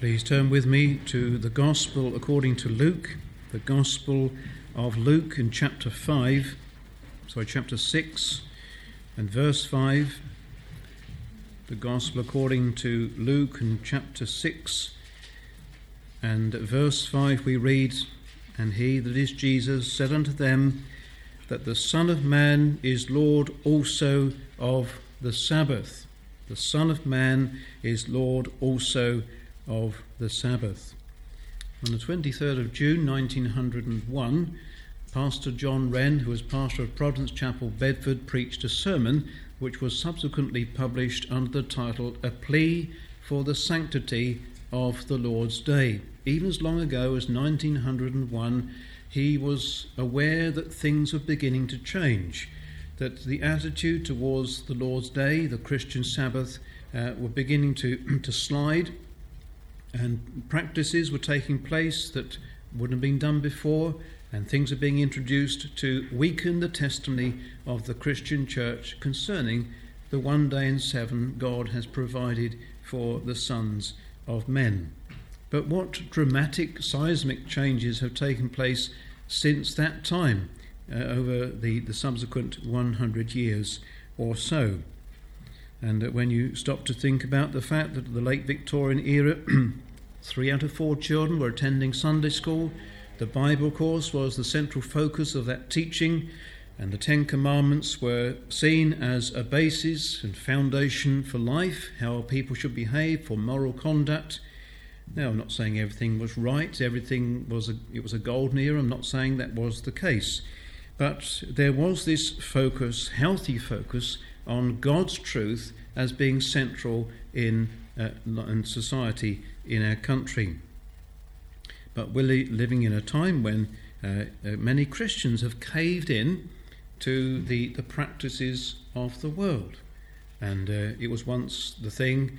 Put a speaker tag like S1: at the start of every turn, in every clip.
S1: Please turn with me to the Gospel according to Luke, the Gospel of Luke in chapter 6 and verse 5. The Gospel according to Luke in chapter 6 and verse 5 we read, "And he, that is Jesus, said unto them, that the Son of Man is Lord also of the Sabbath." The Son of Man is Lord also of the Sabbath. On the 23rd of June 1901, Pastor John Wren, who was pastor of Providence Chapel, Bedford, preached a sermon which was subsequently published under the title "A Plea for the Sanctity of the Lord's Day." Even as long ago as 1901, he was aware that things were beginning to change, that the attitude towards the Lord's Day, the Christian Sabbath, were beginning to slide, and practices were taking place that wouldn't have been done before, and things are being introduced to weaken the testimony of the Christian church concerning the one day in seven God has provided for the sons of men. But what dramatic seismic changes have taken place since that time, over the subsequent 100 years or so. And when you stop to think about the fact that the late Victorian era, 3 out of 4 children were attending Sunday school, the Bible course was the central focus of that teaching, and the 10 Commandments were seen as a basis and foundation for life, how people should behave, for moral conduct. Now, I'm not saying everything was right, it was a golden era, I'm not saying that was the case. But there was this focus, healthy focus, on God's truth as being central in society in our country. But we're living in a time when many Christians have caved in to the practices of the world. And it was once the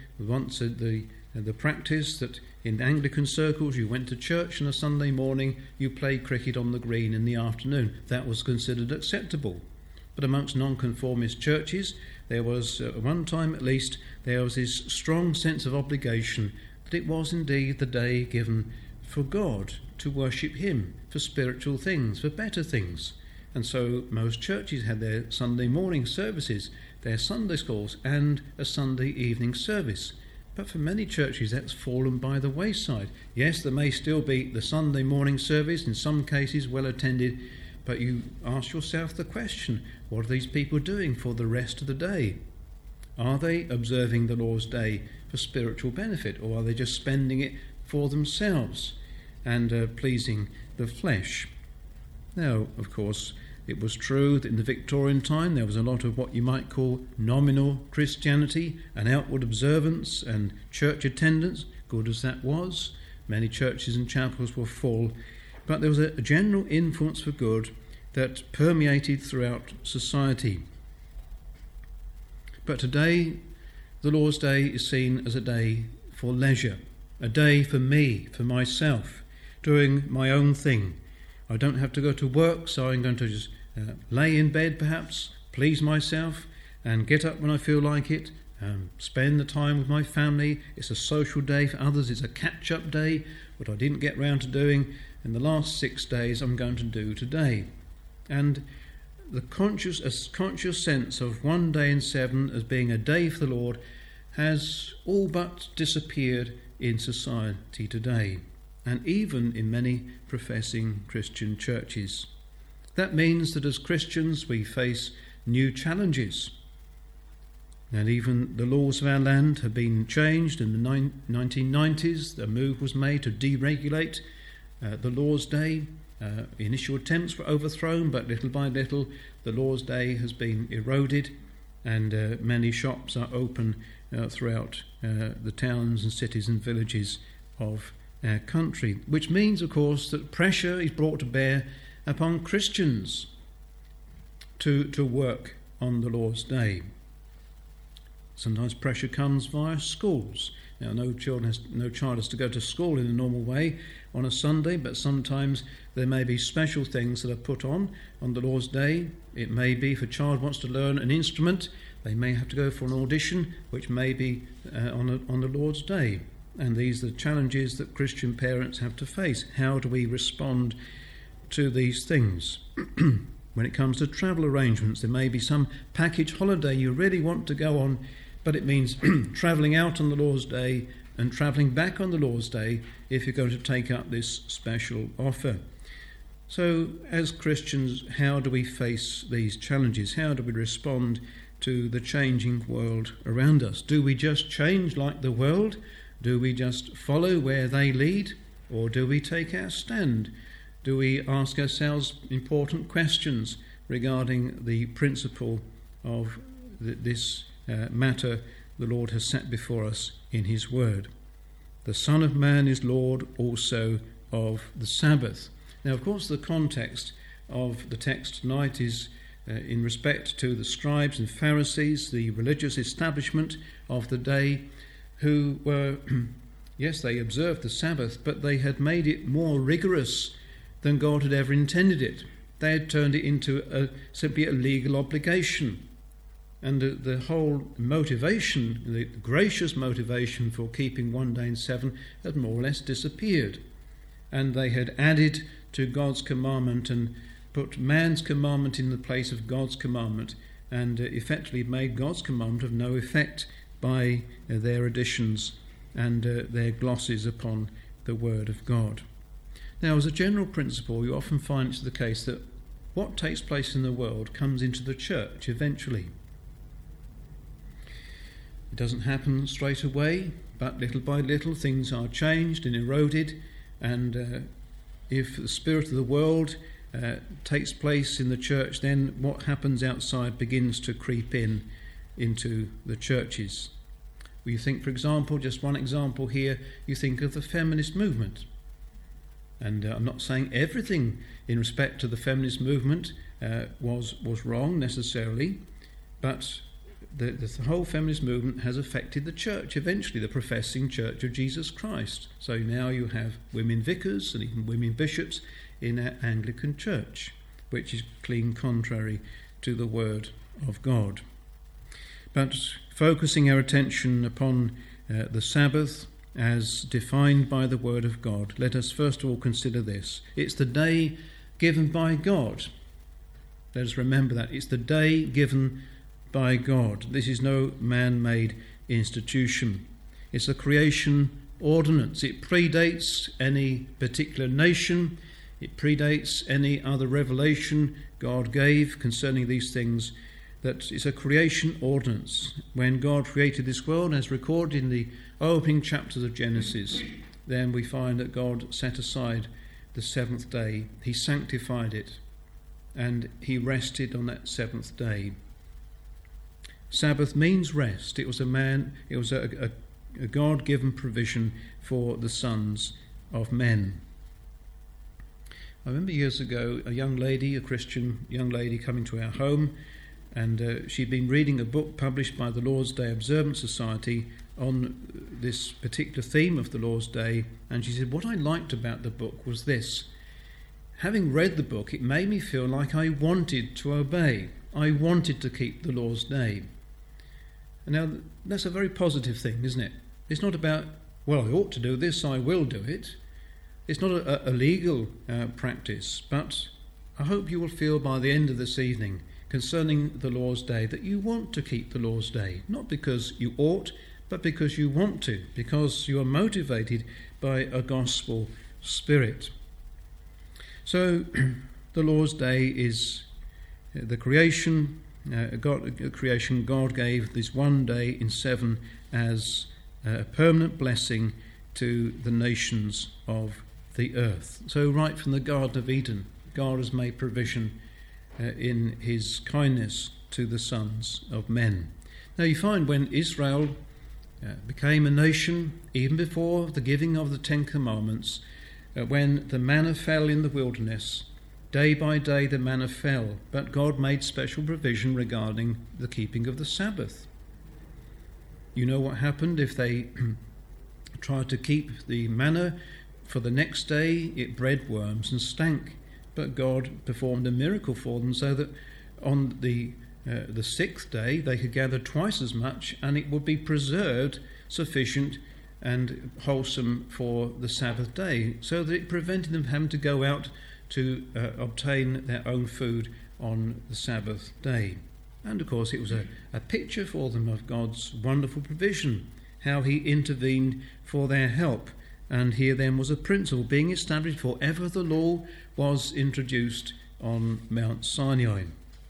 S1: practice that in Anglican circles you went to church on a Sunday morning, you played cricket on the green in the afternoon. That was considered acceptable. But amongst nonconformist churches, there was, at one time at least, there was this strong sense of obligation that it was indeed the day given for God to worship Him, for spiritual things, for better things. And so most churches had their Sunday morning services, their Sunday schools, and a Sunday evening service. But for many churches that's fallen by the wayside. Yes, there may still be the Sunday morning service, in some cases well attended, but you ask yourself the question, what are these people doing for the rest of the day? Are they observing the Lord's Day for spiritual benefit, or are they just spending it for themselves and pleasing the flesh? Now, of course, it was true that in the Victorian time there was a lot of what you might call nominal Christianity, and outward observance and church attendance, good as that was. Many churches and chapels were full, but there was a general influence for good that permeated throughout society. But today, the Lord's Day is seen as a day for leisure, a day for me, for myself, doing my own thing. I don't have to go to work, so I'm going to just lay in bed perhaps, please myself, and get up when I feel like it, spend the time with my family. It's a social day. For others it's a catch-up day, what I didn't get round to doing in the last 6 days I'm going to do today. And the conscious sense of one day in 7 as being a day for the Lord has all but disappeared in society today, and even in many professing Christian churches. That means that as Christians we face new challenges. And even the laws of our land have been changed. In the 1990s, a move was made to deregulate the Lord's Day. Initial attempts were overthrown, but little by little the Lord's Day has been eroded, and many shops are open throughout the towns and cities and villages of our country, which means, of course, that pressure is brought to bear upon Christians to work on the Lord's Day. Sometimes pressure comes via schools. Now, no child has to go to school in a normal way on a Sunday, but sometimes there may be special things that are put on the Lord's Day. It may be if a child wants to learn an instrument, they may have to go for an audition, which may be on the Lord's Day. And these are the challenges that Christian parents have to face. How do we respond to these things? When it comes to travel arrangements, there may be some package holiday you really want to go on, but it means travelling out on the Lord's Day and travelling back on the Lord's Day if you're going to take up this special offer. So, as Christians, how do we face these challenges? How do we respond to the changing world around us? Do we just change like the world? Do we just follow where they lead? Or do we take our stand? Do we ask ourselves important questions regarding the principle of this matter the Lord has set before us in his word? The Son of Man is Lord also of the Sabbath. Now, of course, the context of the text tonight is in respect to the scribes and Pharisees, the religious establishment of the day, who were, yes, they observed the Sabbath, but they had made it more rigorous than God had ever intended it. They had turned it into simply a legal obligation. And the whole motivation, the gracious motivation for keeping one day in 7 had more or less disappeared. And they had added to God's commandment and put man's commandment in the place of God's commandment, and effectively made God's commandment of no effect by their additions and their glosses upon the word of God. Now, as a general principle, you often find it's the case that what takes place in the world comes into the church eventually. It doesn't happen straight away, but little by little things are changed and eroded, and if the spirit of the world takes place in the church, then what happens outside begins to creep into the churches. You think, for example, just one example here, you think of the feminist movement. And I'm not saying everything in respect to the feminist movement was wrong necessarily, but the whole feminist movement has affected the church, eventually the professing Church of Jesus Christ. So now you have women vicars and even women bishops in our Anglican Church, which is clean contrary to the Word of God. But focusing our attention upon the Sabbath as defined by the Word of God, let us first of all consider this. It's the day given by God. Let us remember that. It's the day given by God. This is no man-made institution. It's a creation ordinance. It predates any particular nation. It predates any other revelation God gave concerning these things. That it's a creation ordinance. When God created this world, as recorded in the opening chapters of Genesis, then we find that God set aside the seventh day. He sanctified it, and he rested on that seventh day. Sabbath means rest. It was a God-given provision for the sons of men. I remember years ago a Christian young lady coming to our home, and she'd been reading a book published by the Lord's Day Observance Society on this particular theme of the Lord's Day, and she said, what I liked about the book was this. Having read the book, it made me feel like I wanted to obey. I wanted to keep the Lord's Day. And now, that's a very positive thing, isn't it? It's not about, well, I ought to do this, I will do it. It's not a legal practice, but I hope you will feel by the end of this evening concerning the Lord's Day that you want to keep the Lord's Day, not because you ought, but because you want to, because you are motivated by a gospel spirit. So the Lord's Day is the creation. God gave this one day in 7 as a permanent blessing to the nations of the earth. So right from the Garden of Eden, God has made provision in his kindness to the sons of men. Now you find when Israel became a nation, even before the giving of the Ten Commandments, when the manna fell in the wilderness, day by day the manna fell, but God made special provision regarding the keeping of the Sabbath. You know what happened if they tried to keep the manna for the next day? It bred worms and stank. But God performed a miracle for them so that on the 6th day they could gather twice as much, and it would be preserved sufficient and wholesome for the Sabbath day, so that it prevented them having to go out to obtain their own food on the Sabbath day. And of course it was a picture for them of God's wonderful provision, how he intervened for their help. And here then was a principle being established forever the law was introduced on Mount Sinai.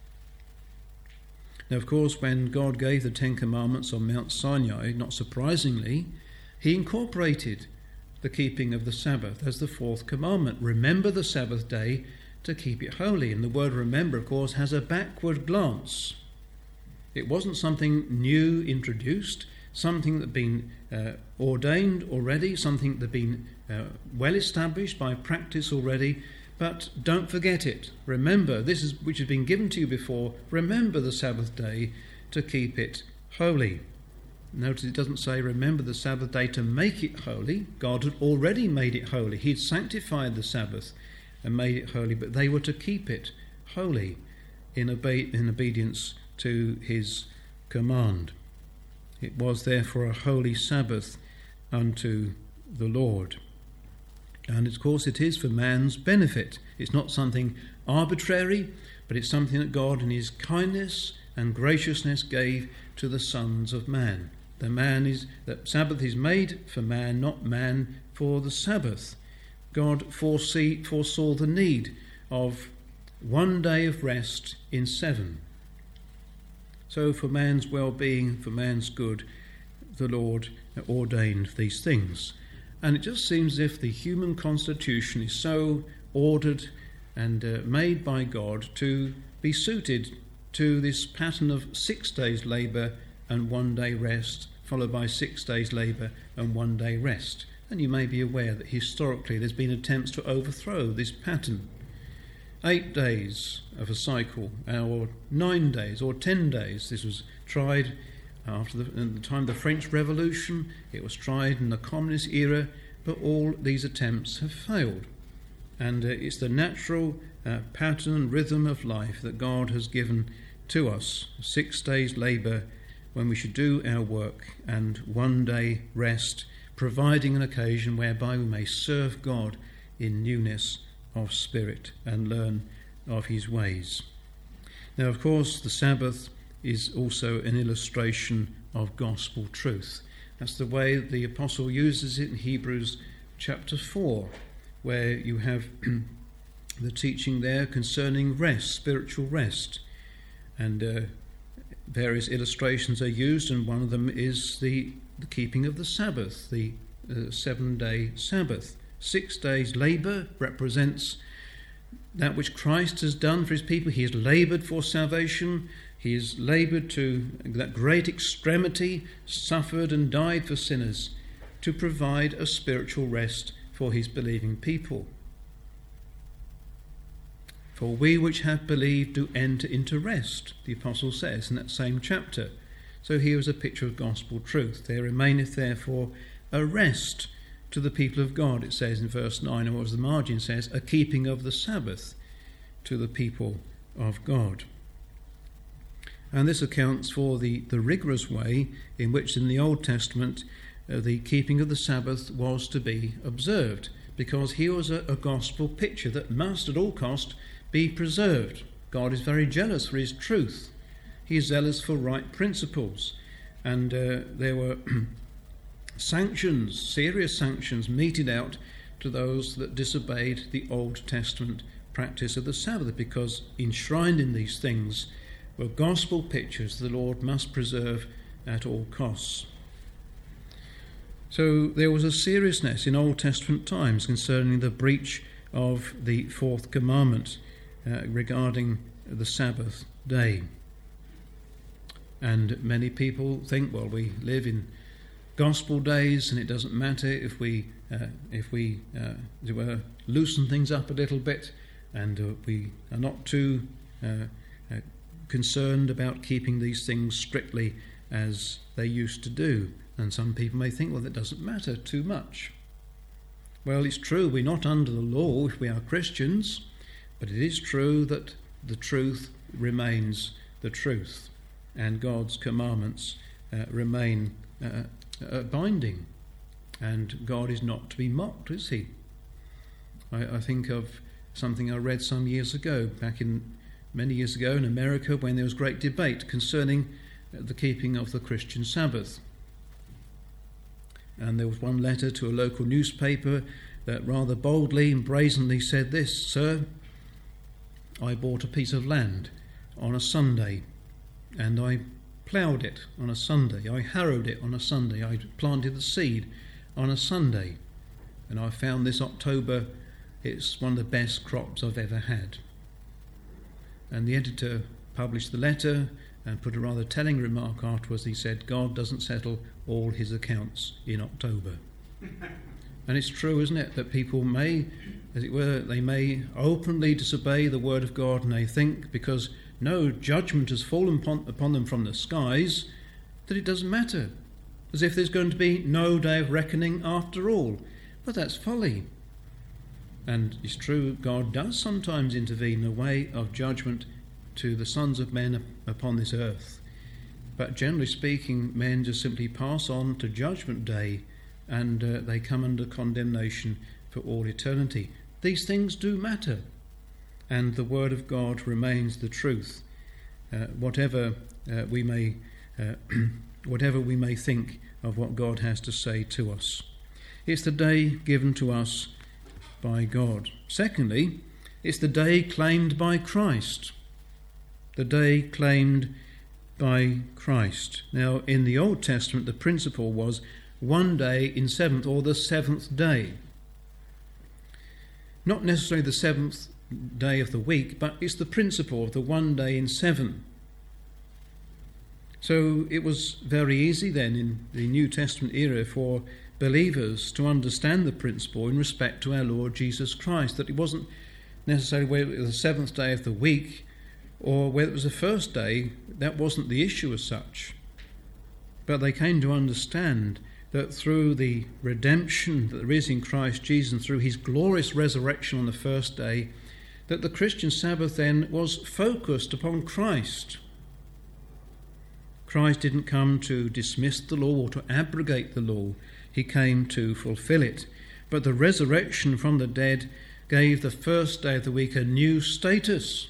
S1: Now, of course, when God gave the Ten Commandments on Mount Sinai, not surprisingly, he incorporated the keeping of the Sabbath as the fourth commandment. Remember the Sabbath day to keep it holy. And the word remember, of course, has a backward glance. It wasn't something new introduced, something that had been ordained already, something that had been well established by practice already. But don't forget it. Remember, this is which has been given to you before. Remember the Sabbath day to keep it holy. Notice it doesn't say remember the Sabbath day to make it holy. God had already made it holy. He'd sanctified the Sabbath and made it holy, but they were to keep it holy in obedience to his command. It was therefore a holy Sabbath unto the Lord. And of course it is for man's benefit. It's not something arbitrary, but it's something that God in his kindness and graciousness gave to the sons of man. The Sabbath is made for man, not man for the Sabbath. God foresaw the need of one day of rest in 7. So for man's well-being, for man's good, the Lord ordained these things. And it just seems as if the human constitution is so ordered and made by God to be suited to this pattern of 6 days labour and 1 day rest, followed by 6 days labour and 1 day rest. And you may be aware that historically there's been attempts to overthrow this pattern. 8 days of a cycle, or 9 days, or 10 days. This was tried at the time of the French Revolution. It was tried in the communist era, but all these attempts have failed. And it's the natural pattern and rhythm of life that God has given to us. 6 days labour when we should do our work, and 1 day rest, providing an occasion whereby we may serve God in newness of spirit and learn of his ways. Now, of course, the Sabbath is also an illustration of gospel truth. That's the way the apostle uses it in Hebrews chapter 4, where you have the teaching there concerning rest, spiritual rest. And various illustrations are used, and one of them is the keeping of the Sabbath, the 7-day Sabbath. 6 days labour represents that which Christ has done for his people. He has laboured for salvation. He has laboured to that great extremity, suffered and died for sinners, to provide a spiritual rest for his believing people. For we which have believed do enter into rest, the apostle says in that same chapter. So here is a picture of gospel truth. There remaineth therefore a rest to the people of God, it says in verse 9, or as the margin says, a keeping of the Sabbath to the people of God. And this accounts for the rigorous way in which in the Old Testament the keeping of the Sabbath was to be observed, because here was a gospel picture that must at all cost be preserved. God is very jealous for his truth. He is zealous for right principles. And there were sanctions, serious sanctions meted out to those that disobeyed the Old Testament practice of the Sabbath, because enshrined in these things were gospel pictures the Lord must preserve at all costs. So there was a seriousness in Old Testament times concerning the breach of the fourth commandment regarding the Sabbath day. And many people think, well, we live in gospel days, and it doesn't matter if we loosen things up a little bit, and we are not too concerned about keeping these things strictly as they used to do. And some people may think, well, that doesn't matter too much. Well, it's true, we're not under the law if we are Christians, but it is true that the truth remains the truth, and God's commandments remain binding. And God is not to be mocked, is he? I think of something I read some years ago, many years ago in America, when there was great debate concerning the keeping of the Christian Sabbath. And there was one letter to a local newspaper that rather boldly and brazenly said this: "Sir, I bought a piece of land on a Sunday, and I ploughed it on a Sunday, I harrowed it on a Sunday, I planted the seed on a Sunday, and I found this October it's one of the best crops I've ever had." And the editor published the letter and put a rather telling remark afterwards. He said, "God doesn't settle all his accounts in October." And it's true, isn't it, that people may, as it were, they may openly disobey the word of God, and they think because no judgment has fallen upon them from the skies that it doesn't matter, as if there's going to be no day of reckoning after all. But that's folly. And it's true, God does sometimes intervene in a way of judgment to the sons of men upon this earth. But generally speaking, men just simply pass on to Judgment Day, and they come under condemnation for all eternity. These things do matter, and the Word of God remains the truth, whatever we may think of what God has to say to us. It's the day given to us by God. Secondly, it's the day claimed by Christ. The day claimed by Christ. Now, in the Old Testament, the principle was one day in seventh, or the seventh day. Not necessarily the seventh day of the week, but it's the principle of the one day in seven. So it was very easy then in the New Testament era for believers to understand the principle in respect to our Lord Jesus Christ, that it wasn't necessarily whether it was the seventh day of the week or whether it was the first day. That wasn't the issue as such. But they came to understand that through the redemption that there is in Christ Jesus and through his glorious resurrection on the first day, that the Christian Sabbath then was focused upon Christ. Christ didn't come to dismiss the law or to abrogate the law. He came to fulfill it. But the resurrection from the dead gave the first day of the week a new status.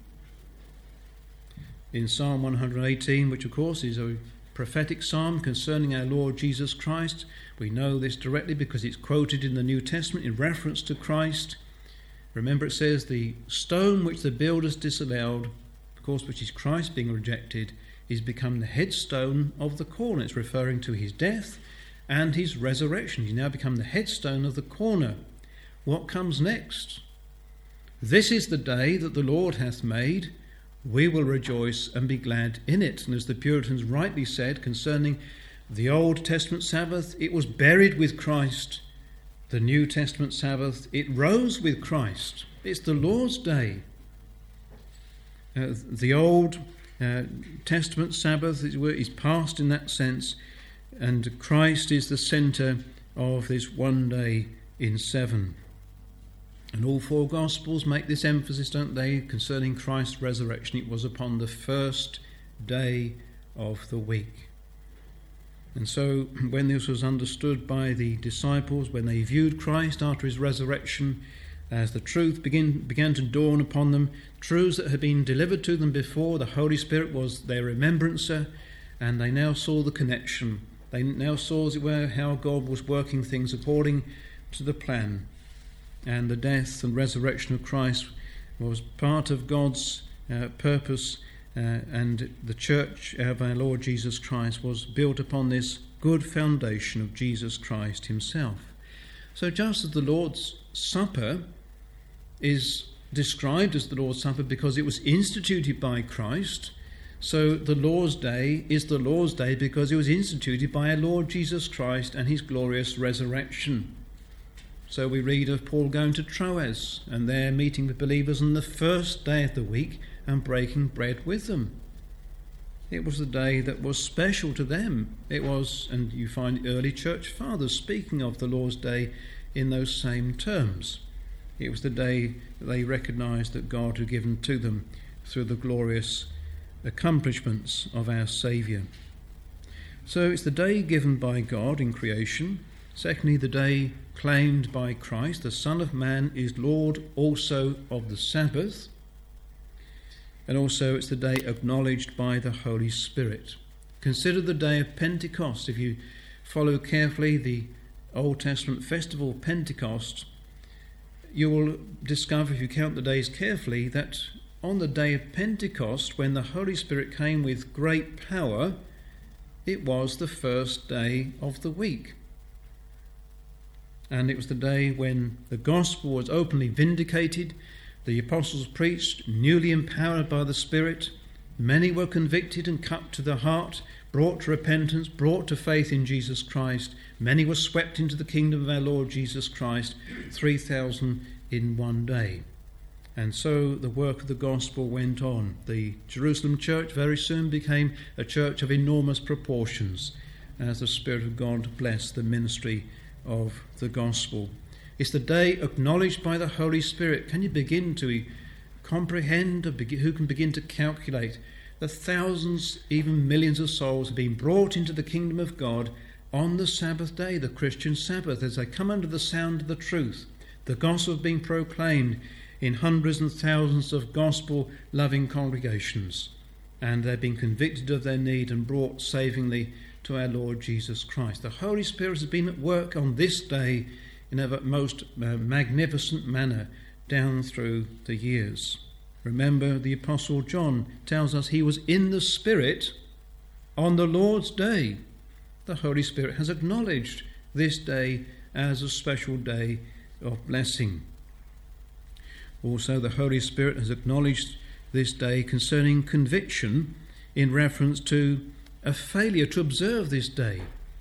S1: In Psalm 118, which of course is a prophetic psalm concerning our Lord Jesus Christ, we know this directly because it's quoted in the New Testament in reference to Christ. Remember, it says, "The stone which the builders disallowed," of course, which is Christ being rejected, is become the headstone of the corner. It's referring to his death and his resurrection. He's now become the headstone of the corner. What comes next? "This is the day that the Lord hath made. We will rejoice and be glad in it." And as the Puritans rightly said concerning the Old Testament Sabbath, it was buried with Christ. The New Testament Sabbath, it rose with Christ. It's the Lord's day. The Old Testament Sabbath is past in that sense, and Christ is the centre of this one day in seven. And all four Gospels make this emphasis, don't they, concerning Christ's resurrection. It was upon the first day of the week. And so when this was understood by the disciples, when they viewed Christ after his resurrection, as the truth began to dawn upon them, truths that had been delivered to them before, the Holy Spirit was their remembrancer, and they now saw the connection. They now saw, as it were, how God was working things according to the plan. And the death and resurrection of Christ was part of God's purpose, and the church of our Lord Jesus Christ was built upon this good foundation of Jesus Christ himself. So just as the Lord's Supper is described as the Lord's Supper because it was instituted by Christ, so the Lord's Day is the Lord's Day because it was instituted by our Lord Jesus Christ and his glorious resurrection. So we read of Paul going to Troas and there meeting with believers on the first day of the week and breaking bread with them. It was the day that was special to them. It was, and you find early church fathers speaking of the Lord's Day in those same terms. It was the day that they recognised that God had given to them through the glorious accomplishments of our Saviour. So it's the day given by God in creation, Secondly, the day claimed by Christ, the Son of Man is Lord also of the Sabbath. And also it's the day acknowledged by the Holy Spirit. Consider the day of Pentecost. If you follow carefully the Old Testament festival of Pentecost, you will discover, if you count the days carefully, that on the day of Pentecost, when the Holy Spirit came with great power, it was the first day of the week. And it was the day when the gospel was openly vindicated, the apostles preached, newly empowered by the Spirit, many were convicted and cut to the heart, brought to repentance, brought to faith in Jesus Christ. Many were swept into the kingdom of our Lord Jesus Christ, 3,000 in one day. And so the work of the gospel went on. The Jerusalem church very soon became a church of enormous proportions as the Spirit of God blessed the ministry of the gospel. It's the day acknowledged by the Holy Spirit. Can you begin to comprehend, who can begin to calculate the thousands, even millions of souls have been brought into the kingdom of God on the Sabbath day, the Christian Sabbath, as they come under the sound of the truth, the gospel being proclaimed in hundreds and thousands of gospel-loving congregations, and they've been convicted of their need and brought savingly to our Lord Jesus Christ. The Holy Spirit has been at work on this day in a most magnificent manner down through the years. Remember, the Apostle John tells us he was in the Spirit on the Lord's day. The Holy Spirit has acknowledged this day as a special day of blessing. Also, the Holy Spirit has acknowledged this day concerning conviction in reference to a failure to observe this day.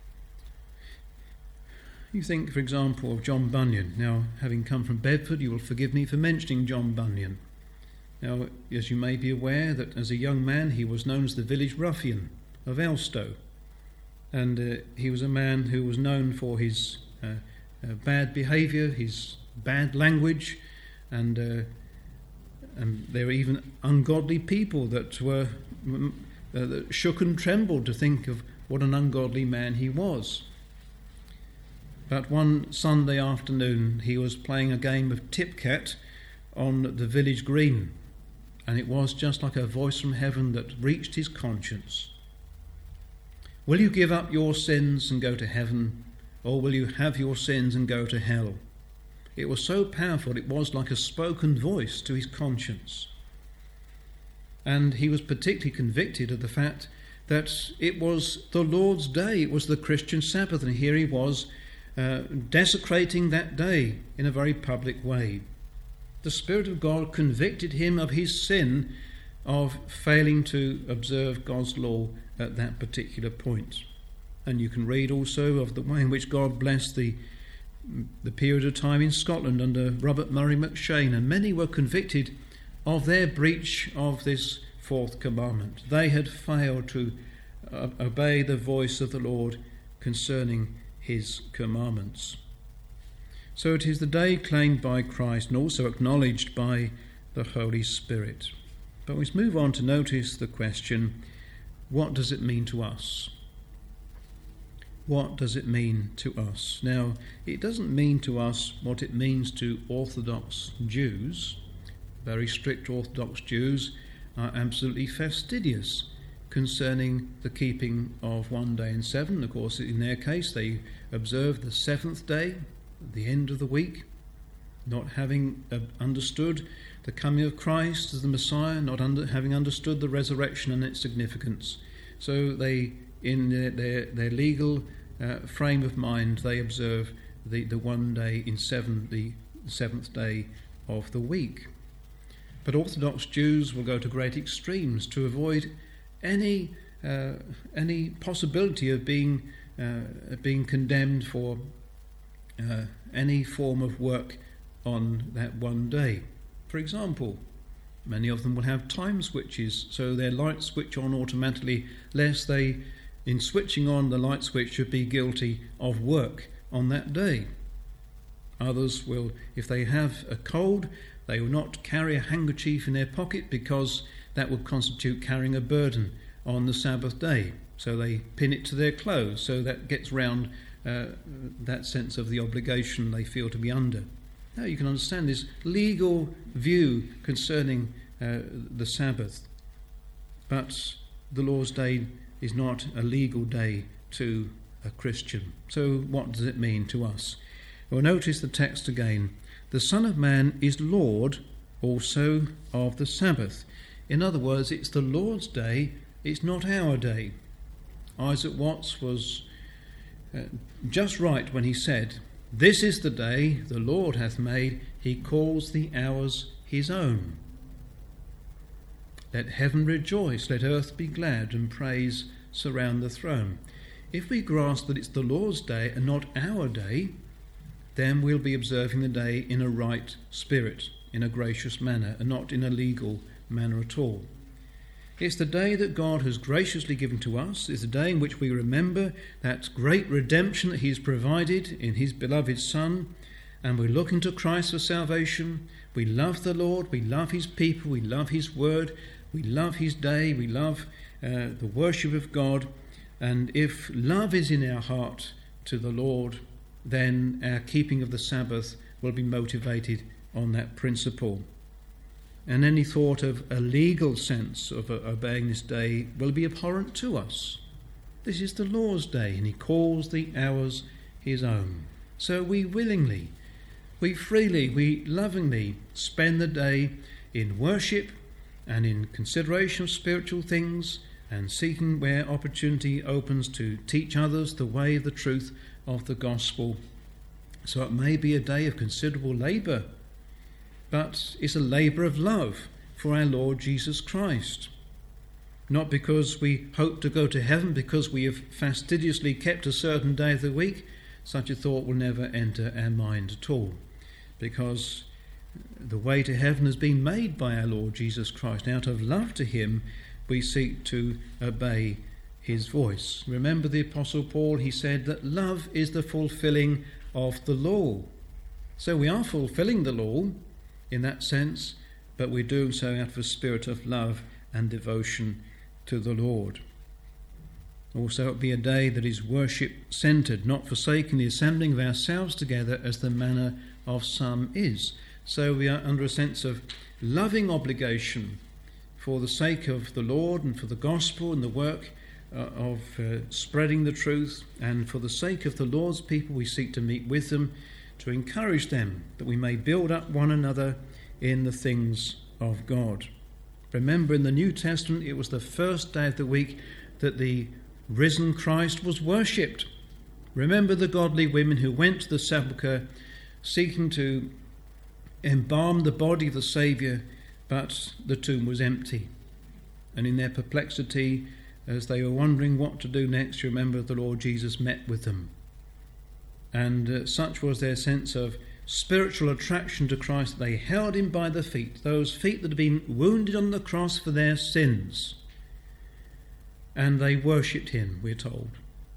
S1: You think, for example, of John Bunyan. Now, having come from Bedford, you will forgive me for mentioning John Bunyan. Now, as you may be aware, that as a young man he was known as the village ruffian of Elstow. And he was a man who was known for his bad behaviour, his bad language, and there were even ungodly people that were that shook and trembled to think of what an ungodly man he was. But one Sunday afternoon he was playing a game of tip-cat on the village green, and it was just like a voice from heaven that reached his conscience. Will you give up your sins and go to heaven, or will you have your sins and go to hell? It was so powerful, it was like a spoken voice to his conscience. And he was particularly convicted of the fact that it was the Lord's day, it was the Christian Sabbath, and here he was desecrating that day in a very public way. The Spirit of God convicted him of his sin of failing to observe God's law at that particular point. And you can read also of the way in which God blessed the period of time in Scotland under Robert Murray McShane, and many were convicted of their breach of this fourth commandment. They had failed to obey the voice of the Lord concerning his commandments. So it is the day claimed by Christ and also acknowledged by the Holy Spirit. But we move on to notice the question, what does it mean to us? What does it mean to us? Now, it doesn't mean to us what it means to Orthodox Jews. Very strict Orthodox Jews are absolutely fastidious concerning the keeping of one day in seven. Of course, in their case, they observe the seventh day, the end of the week, not having understood the coming of Christ as the Messiah, not having understood the resurrection and its significance. So they, in their legal frame of mind, they observe the one day in seven, the seventh day of the week. But Orthodox Jews will go to great extremes to avoid any possibility of being condemned for any form of work on that one day. For example, many of them will have time switches, so their lights switch on automatically, lest they, in switching on the light switch, should be guilty of work on that day. Others will, if they have a cold, they will not carry a handkerchief in their pocket because that would constitute carrying a burden on the Sabbath day. So they pin it to their clothes, so that gets round that sense of the obligation they feel to be under. Now you can understand this legal view concerning the Sabbath, but the Lord's Day is not a legal day to a Christian. So what does it mean to us? Well, notice the text again. The Son of Man is Lord also of the Sabbath. In other words, it's the Lord's day, it's not our day. Isaac Watts was just right when he said, "This is the day the Lord hath made, he calls the hours his own. Let heaven rejoice, let earth be glad, and praise surround the throne." If we grasp that it's the Lord's day and not our day, then we'll be observing the day in a right spirit, in a gracious manner, and not in a legal manner at all. It's the day that God has graciously given to us. It's the day in which we remember that great redemption that he's provided in his beloved Son, and we look into Christ for salvation. We love the Lord, we love his people, we love his word, we love his day, we love the worship of God. And if love is in our heart to the Lord, then our keeping of the Sabbath will be motivated on that principle. And any thought of a legal sense of obeying this day will be abhorrent to us. This is the Lord's day, and he calls the hours his own. So we willingly, we freely, we lovingly spend the day in worship and in consideration of spiritual things, and seeking where opportunity opens to teach others the way of the truth of the gospel. So it may be a day of considerable labour, but it's a labour of love for our Lord Jesus Christ. Not because we hope to go to heaven because we have fastidiously kept a certain day of the week. Such a thought will never enter our mind at all, because the way to heaven has been made by our Lord Jesus Christ. Out of love to him, we seek to obey his voice. Remember the Apostle Paul, he said that love is the fulfilling of the law. So we are fulfilling the law in that sense, but we're doing so out of a spirit of love and devotion to the Lord. Also, it be a day that is worship-centred, not forsaking the assembling of ourselves together as the manner of some is. So we are under a sense of loving obligation for the sake of the Lord and for the gospel and the work of spreading the truth, and for the sake of the Lord's people we seek to meet with them, to encourage them that we may build up one another in the things of God. Remember, in the New Testament it was the first day of the week that the risen Christ was worshipped. Remember the godly women who went to the sepulchre seeking to embalm the body of the Saviour, but the tomb was empty. And in their perplexity, as they were wondering what to do next, you remember the Lord Jesus met with them. And such was their sense of spiritual attraction to Christ, they held him by the feet, those feet that had been wounded on the cross for their sins. And they worshipped him, we're told.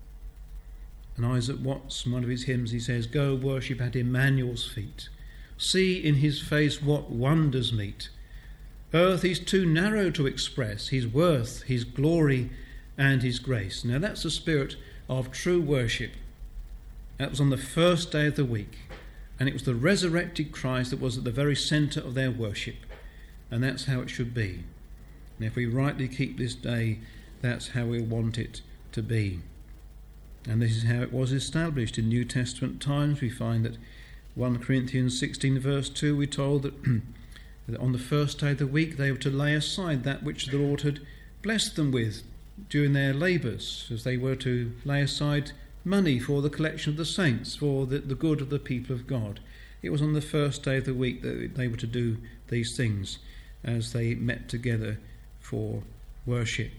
S1: And Isaac Watts, in one of his hymns, he says, "Go worship at Emmanuel's feet. See in his face what wonders meet. Earth is too narrow to express his worth, his glory, and his grace." Now that's the spirit of true worship. That was on the first day of the week, and it was the resurrected Christ that was at the very centre of their worship, and that's how it should be. And if we rightly keep this day, that's how we want it to be. And this is how it was established in New Testament times. We find that 1 Corinthians 16 verse 2, we're told that on the first day of the week they were to lay aside that which the Lord had blessed them with during their labours, as they were to lay aside money for the collection of the saints, for the good of the people of God. It was on the first day of the week that they were to do these things as they met together for worship.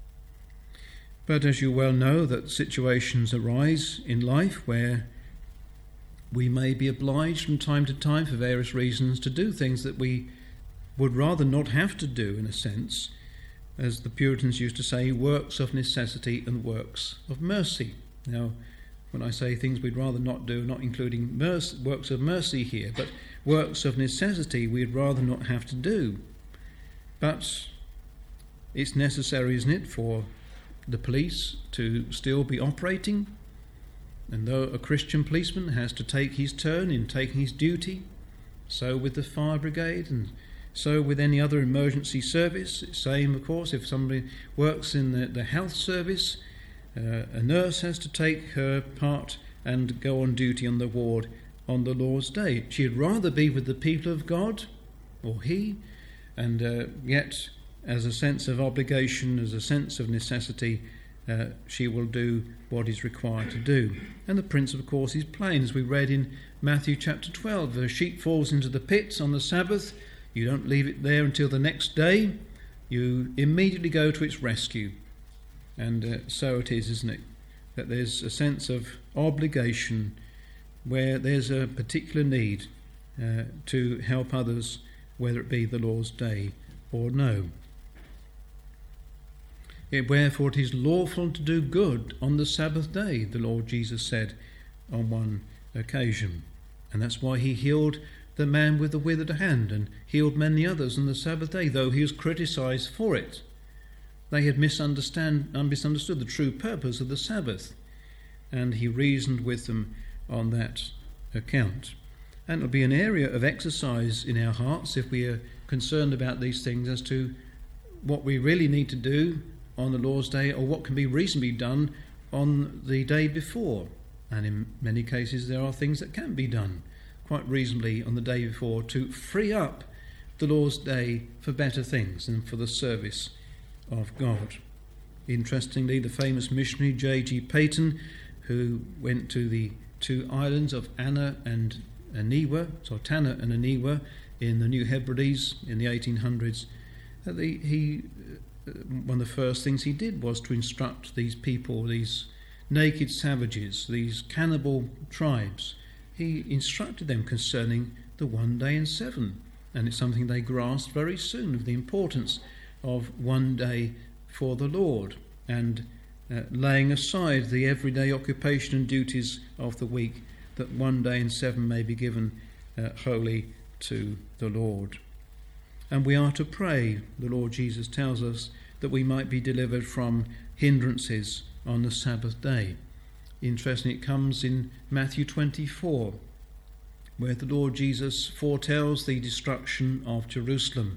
S1: But as you well know, that situations arise in life where we may be obliged from time to time for various reasons to do things that we would rather not have to do, in a sense, as the Puritans used to say, works of necessity and works of mercy. Now, when I say things we'd rather not do, not including works of mercy here, but works of necessity we'd rather not have to do. But it's necessary, isn't it, for the police to still be operating? And though a Christian policeman has to take his turn in taking his duty, so with the fire brigade and so with any other emergency service. Same, of course, if somebody works in the health service, a nurse has to take her part and go on duty on the ward on the Lord's Day. She'd rather be with the people of God, or he, and yet as a sense of obligation, as a sense of necessity, she will do what is required to do. And the principle, of course, is plain, as we read in Matthew chapter 12. If a sheep falls into the pit on the Sabbath, you don't leave it there until the next day. You immediately go to its rescue. And so it is, isn't it? That there's a sense of obligation where there's a particular need to help others, whether it be the Lord's Day or no. Wherefore it is lawful to do good on the Sabbath day, the Lord Jesus said on one occasion. And that's why he healed the man with the withered hand and healed many others on the Sabbath day, though he was criticised for it. They had misunderstood the true purpose of the Sabbath, and he reasoned with them on that account. And it will be an area of exercise in our hearts if we are concerned about these things as to what we really need to do on the Lord's Day, or what can be reasonably done on the day before. And in many cases there are things that can be done quite reasonably on the day before to free up the Lord's Day for better things and for the service of God. Interestingly, the famous missionary J.G. Peyton, who went to the two islands of Tanna and Aniwa in the New Hebrides in the 1800s, one of the first things he did was to instruct these people, these naked savages, these cannibal tribes. He instructed them concerning the 1 day in 7, and it's something they grasped very soon, of the importance of 1 day for the Lord, and laying aside the everyday occupation and duties of the week, that 1 day in 7 may be given wholly to the Lord. And we are to pray, the Lord Jesus tells us, that we might be delivered from hindrances on the Sabbath day. Interesting, it comes in Matthew 24, where the Lord Jesus foretells the destruction of Jerusalem.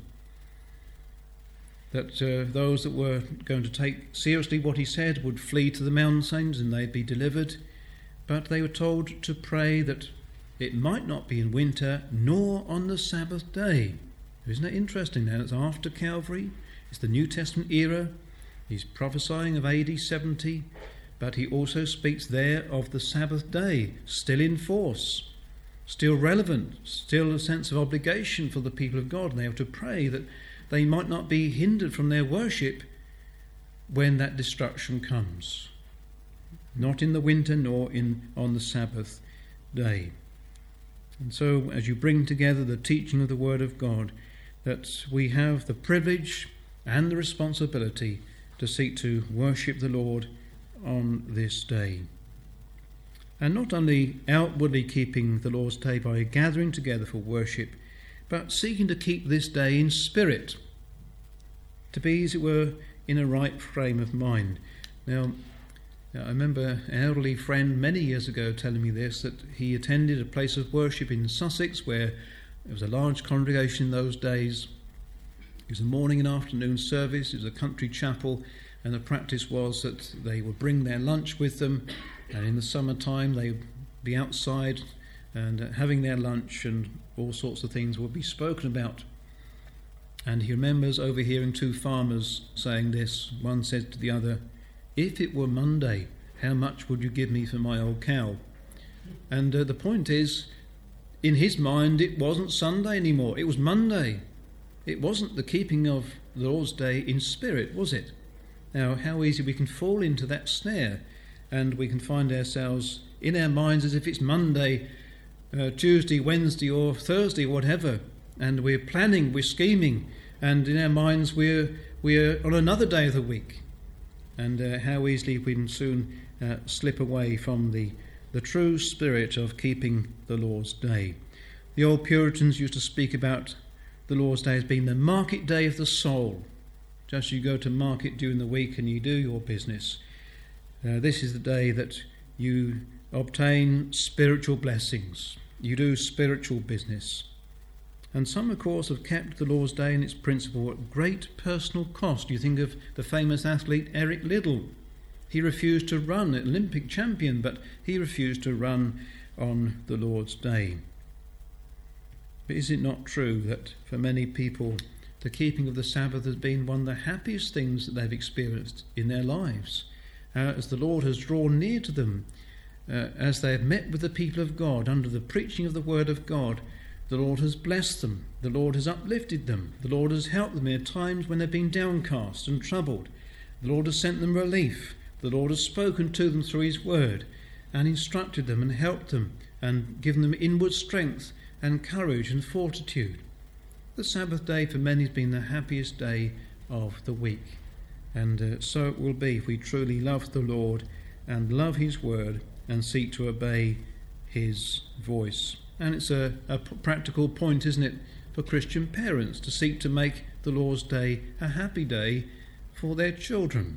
S1: That those that were going to take seriously what he said would flee to the mountains and they'd be delivered. But they were told to pray that it might not be in winter nor on the Sabbath day. Isn't that interesting now? It's after Calvary. It's the New Testament era. He's prophesying of AD 70, but he also speaks there of the Sabbath day, still in force, still relevant, still a sense of obligation for the people of God. And they have to pray that they might not be hindered from their worship when that destruction comes. Not in the winter nor on the Sabbath day. And so as you bring together the teaching of the Word of God, that we have the privilege and the responsibility to seek to worship the Lord on this day. And not only outwardly keeping the Lord's Day by gathering together for worship, but seeking to keep this day in spirit, to be, as it were, in a right frame of mind. Now, I remember an elderly friend many years ago telling me this, that he attended a place of worship in Sussex where there was a large congregation in those days. It was a morning and afternoon service. It was a country chapel, and the practice was that they would bring their lunch with them, and in the summertime they would be outside and having their lunch, and all sorts of things would be spoken about. And he remembers overhearing two farmers saying this. One said to the other, "If it were Monday, how much would you give me for my old cow?" And the point is, in his mind, it wasn't Sunday anymore. It was Monday. It wasn't the keeping of the Lord's Day in spirit, was it? Now, how easy we can fall into that snare, and we can find ourselves in our minds as if it's Monday, Tuesday, Wednesday or Thursday, whatever, and we're planning, we're scheming, and in our minds we're on another day of the week. And how easily we can soon slip away from the true spirit of keeping the Lord's Day. The old Puritans used to speak about the Lord's Day as being the market day of the soul. Just as you go to market during the week and you do your business, this is the day that you obtain spiritual blessings. You do spiritual business. And some, of course, have kept the Lord's Day and its principle at great personal cost. You think of the famous athlete Eric Liddell. He refused to run, an Olympic champion, but he refused to run on the Lord's Day. But is it not true that for many people the keeping of the Sabbath has been one of the happiest things that they've experienced in their lives? As the Lord has drawn near to them, as they have met with the people of God under the preaching of the Word of God, the Lord has blessed them, the Lord has uplifted them, the Lord has helped them in times when they've been downcast and troubled. The Lord has sent them relief. The Lord has spoken to them through his word and instructed them and helped them and given them inward strength and courage and fortitude. The Sabbath day for many has been the happiest day of the week. And so it will be if we truly love the Lord and love his word and seek to obey his voice. And it's a practical point, isn't it, for Christian parents to seek to make the Lord's Day a happy day for their children.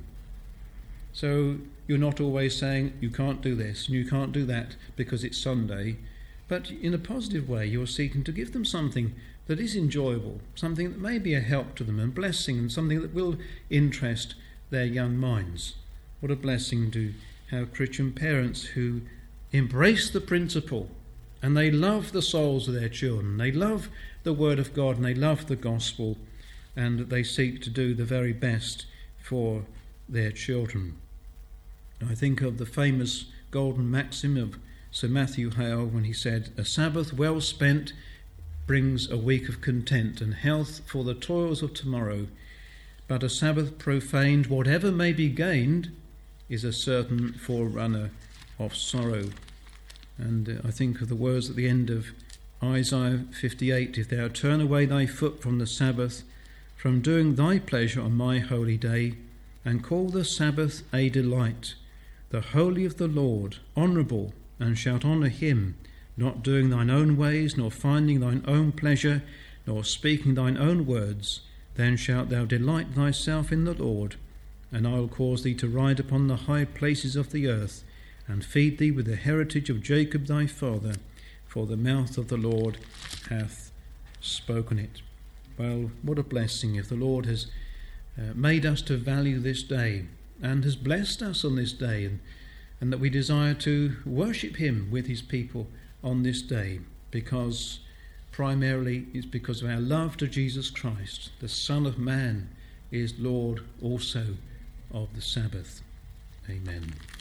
S1: So you're not always saying you can't do this and you can't do that because it's Sunday, but in a positive way you're seeking to give them something that is enjoyable, something that may be a help to them and blessing, and something that will interest their young minds. What a blessing to have Christian parents who embrace the principle and they love the souls of their children. They love the Word of God and they love the gospel, and they seek to do the very best for their children. I think of the famous golden maxim of Sir Matthew Hale when he said, "A Sabbath well spent brings a week of content and health for the toils of tomorrow, but a Sabbath profaned, whatever may be gained, is a certain forerunner of sorrow." And I think of the words at the end of Isaiah 58, "If thou turn away thy foot from the Sabbath, from doing thy pleasure on my holy day, and call the Sabbath a delight, the holy of the Lord, honourable, and shalt honour him, not doing thine own ways, nor finding thine own pleasure, nor speaking thine own words, then shalt thou delight thyself in the Lord, and I will cause thee to ride upon the high places of the earth, and feed thee with the heritage of Jacob thy father, for the mouth of the Lord hath spoken it." Well, what a blessing if the Lord has made us to value this day and has blessed us on this day, and that we desire to worship him with his people on this day, because primarily it's because of our love to Jesus Christ. The Son of Man is Lord also of the Sabbath. Amen.